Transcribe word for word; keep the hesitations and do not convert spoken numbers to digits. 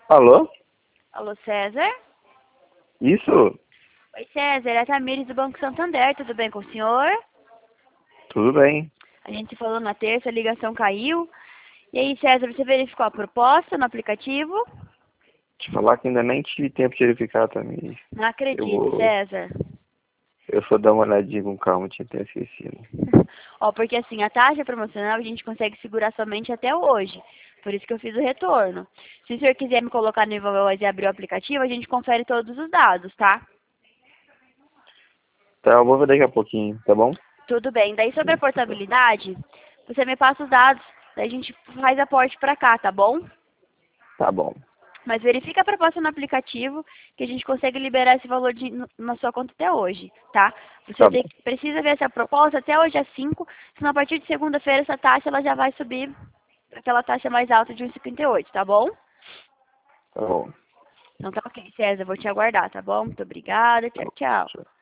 Alô? Alô, César? Isso? Oi, César, é a Tamires do Banco Santander, tudo bem com o senhor? Tudo bem. A gente se falou na terça, a ligação caiu. E aí, César, você verificou a proposta no aplicativo? Te falar que ainda nem tive tempo de verificar também. Não Eu acredito, vou. César. Eu só dar uma olhadinha com calma, tinha até esquecido. Ó, porque assim, a taxa promocional a gente consegue segurar somente até hoje. Por isso que eu fiz o retorno. Se o senhor quiser me colocar no voz e abrir o aplicativo, a gente confere todos os dados, tá? Tá, eu vou ver daqui a pouquinho, tá bom? Tudo bem. Daí sobre a portabilidade, você me passa os dados, daí a gente faz aporte pra cá, tá bom? Tá bom. Mas verifica a proposta no aplicativo, que a gente consegue liberar esse valor de, no- na sua conta até hoje, tá? Você Tá bom. tem, precisa ver essa proposta até hoje às cinco, senão a partir de segunda-feira essa taxa ela já vai subir para aquela taxa mais alta de um e cinquenta e oito, tá bom? Tá bom. Então tá ok, César, vou te aguardar, tá bom? Muito obrigada, Tá tchau, bom. tchau. Tchau.